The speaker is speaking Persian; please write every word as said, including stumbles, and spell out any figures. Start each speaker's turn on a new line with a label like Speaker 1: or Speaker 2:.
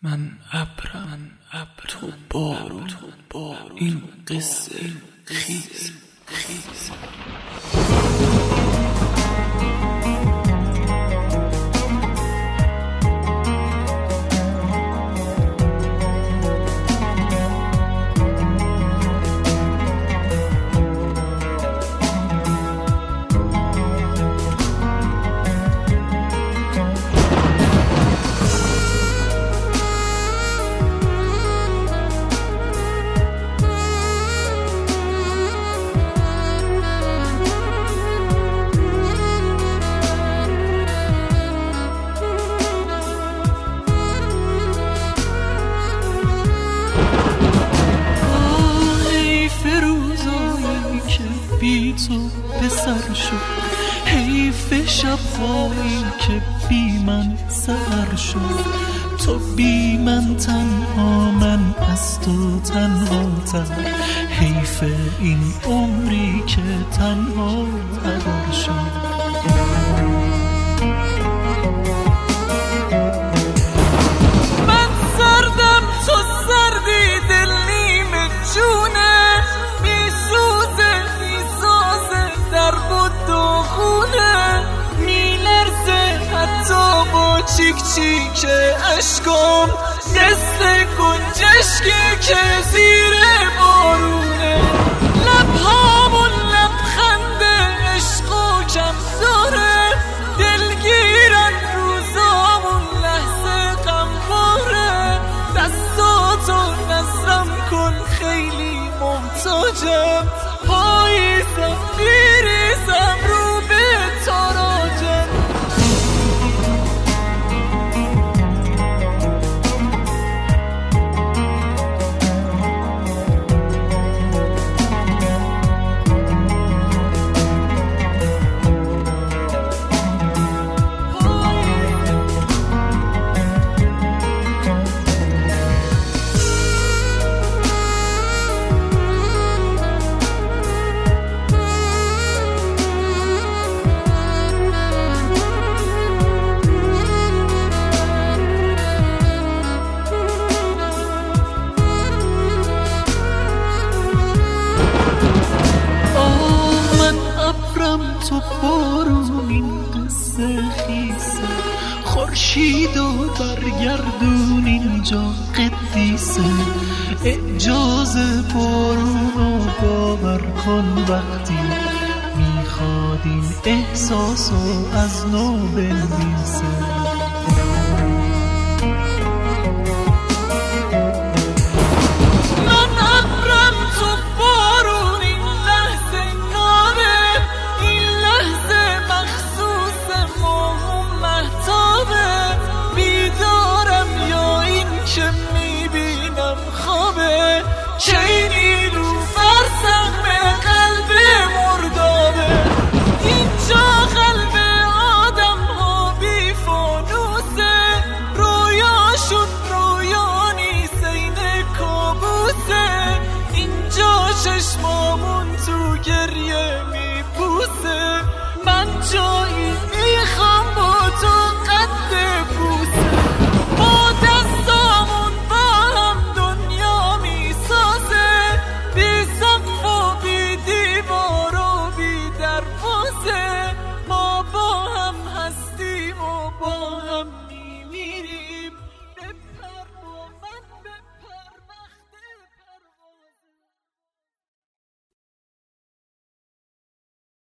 Speaker 1: من ابرم، من ابر تو بارون، این قصه خیز خیز. بی تو به سر شد، حیف شب‌هایی که بی من سحر شد. تو بی من تنها، من از تو تنها تر. حیف این عمری که تنها هدر شد. من سردم تو سردی، دل نیمه جونه چیک چیک اشکم، دست گنجشکی که زیر بارونه. لبهامون لبخند عشق و کم داره، دلگیرن روزامون لحظه غمباره. دستاتو نظرم کن خیلی محتاجم، پاییزم بیریزم رو به تاراجم. تو بارون این قصه خیسه، خورشید و برگردون اینجا قدیسه. اعجاز بارون و باور کن وقتی میخواد این احساسو از نو بنویسه.